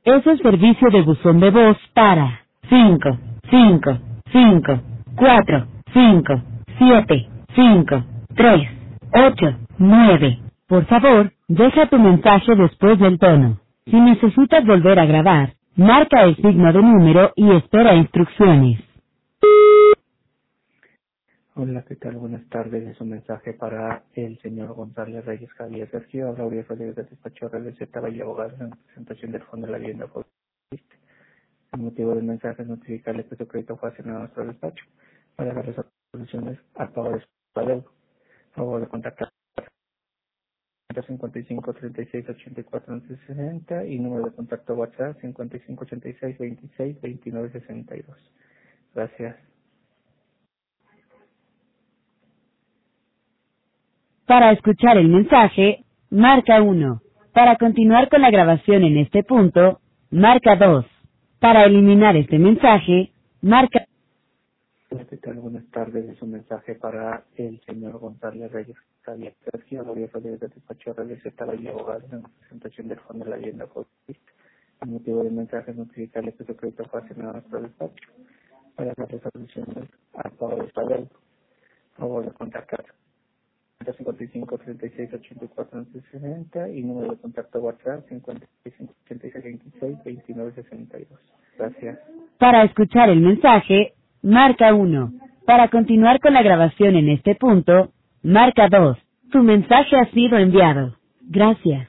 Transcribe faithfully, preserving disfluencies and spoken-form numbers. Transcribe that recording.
Es el servicio de buzón de voz para cinco, cinco, cinco, cuatro, cinco, siete, cinco, tres, ocho, nueve. Por favor, deja tu mensaje después del tono. Si necesitas volver a grabar, marca el signo de número y espera instrucciones. Hola, ¿qué tal? Buenas tardes. Es un mensaje para el señor González Reyes Javier Sergio. Habla Uriel Rodríguez de Despacho R L Z Valle Abogados en presentación del Fondo de la Vivienda Fobiste. El motivo del mensaje es notificarle que su crédito fue asignado a nuestro despacho para las resoluciones al pago de su deuda. Por favor de contactar cincuenta y cinco, treinta y seis, ochenta y cuatro, once, sesenta y número de contacto WhatsApp cincuenta y cinco, ochenta y seis, veintiséis, veintinueve, sesenta y dos. Gracias. Para escuchar el mensaje, marca uno. Para continuar con la grabación en este punto, marca dos. Para eliminar este mensaje, marca... Hola, ¿qué tal? Buenas tardes. Es un mensaje para el señor González Reyes Javier Sergio. Habla Uriel Rodríguez de Despacho R L Z Valle Abogados en presentación del Fondo de la Vivienda Fobiste. El motivo del mensaje es notificarle que su crédito fue asignado a nuestro despacho para las resoluciones al pago de esta deuda. Por favor de contactar cincuenta y cinco, treinta y seis, ochenta y cuatro, once, sesenta y número de contacto WhatsApp cincuenta y cinco, ochenta y seis, veintiséis, veintinueve, sesenta y dos. Gracias. Para escuchar el mensaje, marca uno. Para continuar con la grabación en este punto, marca dos. Tu mensaje ha sido enviado. Gracias.